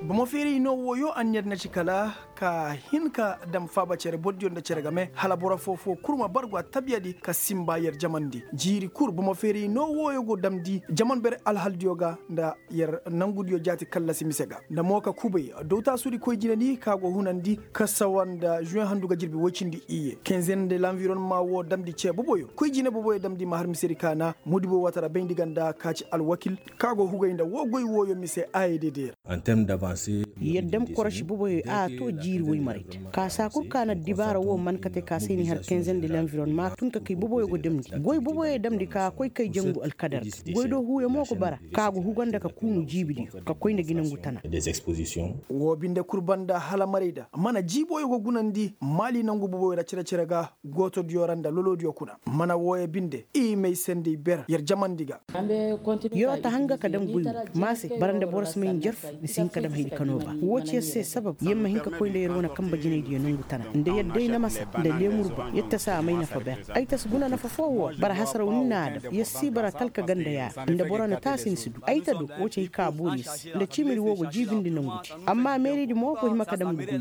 bamo feri no woyo anyer na chikala ka hinka dam faba cere boddion da cere game halabora fofo kurma bargwa tabiyadi ka simba yer jamandi jiri kur bamo feri no woyo go damdi jaman bere alhaldioga da yer nangudio jati kala simisega da moka kubay dota suri koy jinani kago hunandi kasawanda juin handuga jirbi wocindi iye kenzen de l'environnement wo damdi ce boboyo koy jine boboyo damdi mahar miseri kana mudibo watara bendi ganda kaci alwakil kago hugayinda wo goy woyo mise AEDD en terme d'avancée yeddem korashi boboyo a to jiri woy marit ka sakur kana dibara wo man kate ka seni har kenzen de l'environnement tun ka kay boboyo go damdi goy boboyo damdi ka koy kay jangu alkadar goy do huye moko bara kago huganda ka kunu jibidi ka koy ne ginangu tana des expositions wo binde kurbanda hala marida mana jiboyo go gunandi mali nangu boboyo da cire ga goto dioranda lolodiyo kuna mana woye binde i may sendi ber yer jamandiga yo ta hanga kadam guyu mase barande boros min jerf sin kadam haydi kanoba woce se sabab yemma hinka koy nde yerona kamba jine diyo nangu tana nde yedde na masa nde lemurba yetta sa may na fa ber ay tas guna na fa fowo bara hasara wonnada yessi bara talka ganda ya nde borona tasin sidu ay tadu woce hika bolis nde chimiri wogo jibindi nanguti amma meri di moko hima kadam guyu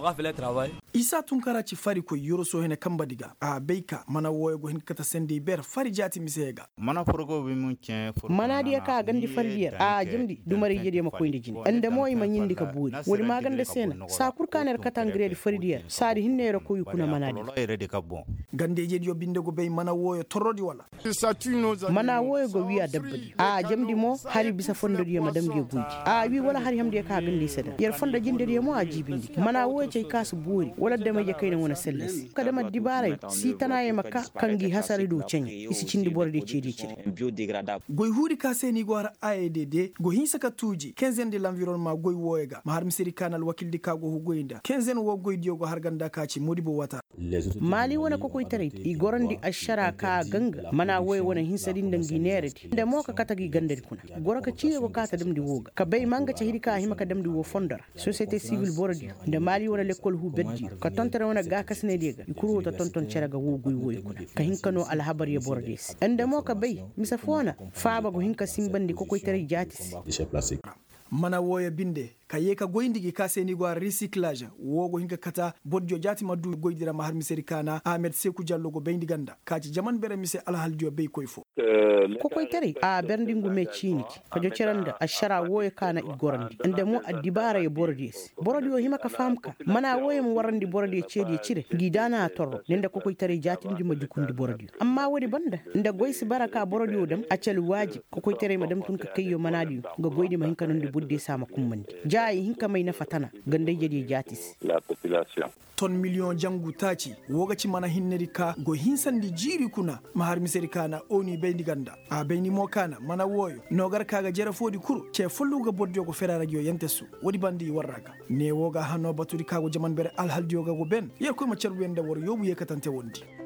isa tunkara ci fari ko yoro so hene kamba diga a beika mana woyo go hinkata sendi ber fari jati misega mana forgo bi mun ken mana dia ka gandi fariyar a jimdi dumari yede ma koyndi jini ande moy ma nyindi ka buri wori magande sena sa kurkaner katangre di fariyar sari hinne ro ko yukuna manadi gande jedi yo binde go bey mana woyo torodi wala mana woyo go wiya dabbadi a jamdi mo hari bisa fondodi ma damdi guuji a wi wala hari hamde ka gandi seda yer fonda jinde mo a jibindi mana woyo cey kasu buri wala dama je kayna wona selles kada ma dibare si tanaye makka kangi hasari do cenya isi cindi borde cedi cedi goy huri ka seni go har AEDD go hinsa ka tuji kenzen de l'environnement goy woyega mahar misiri kanal wakil di kago hu goyinda kenzen wo goy dio go har ganda kaci modibo wata mali wona ko koy tare i gorandi ashara ka ganga mana woy wona hinsa din dangi nereti nde moka katagi gandari kuna goraka ciye go kata damdi woga ka bay manga ci hidika hima ka damdi wo fondara société civile bordi nde mali wona l'école hu beddi ka tontare wona ga kasne diga ikuru ta tonton ceraga wo goy woy kuna ka hinkano alhabar ya bordis ende moka bay misa fona faaba go hinka simbandi ko koy tare jatis mana woya binde kaye ka goyndigi ka seni go recyclage wogo hinka kata bodjo jati maddu goydira mahar miseri kana Ahmed Sekou Diallo go beyndi ganda kaci jaman bere mise alhaldio bey koy fo ko koy tari a berdingu me ciniki ko jo ceranda ashara woya kana igorandi ande mo adibara e borodis borodio hima ka famka mana woya mo warandi borodi cedi cire gidana torro nende ko koy tari jati ndi ma jukundi borodio amma wodi banda nde goysi baraka borodio dem acel waji ko koy tari madam tun ka kayyo manadi go goydi ma hinka non di budde sama kummandi jayi hinka mai na fatana gande jedi jatis la population ton million jangu taci wogaci mana hinneri ka go hinsandi jiri kuna mahar miseri kana oni beyndi ganda a beyni mo kana mana woyo nogar kaga jera fodi kuru ce folluga boddio go fera radio yentesu wodi bandi warraga ne woga hanno baturi kago jaman bere alhaldioga go ben yer ko ma cerwende wor yobu yekatante wondi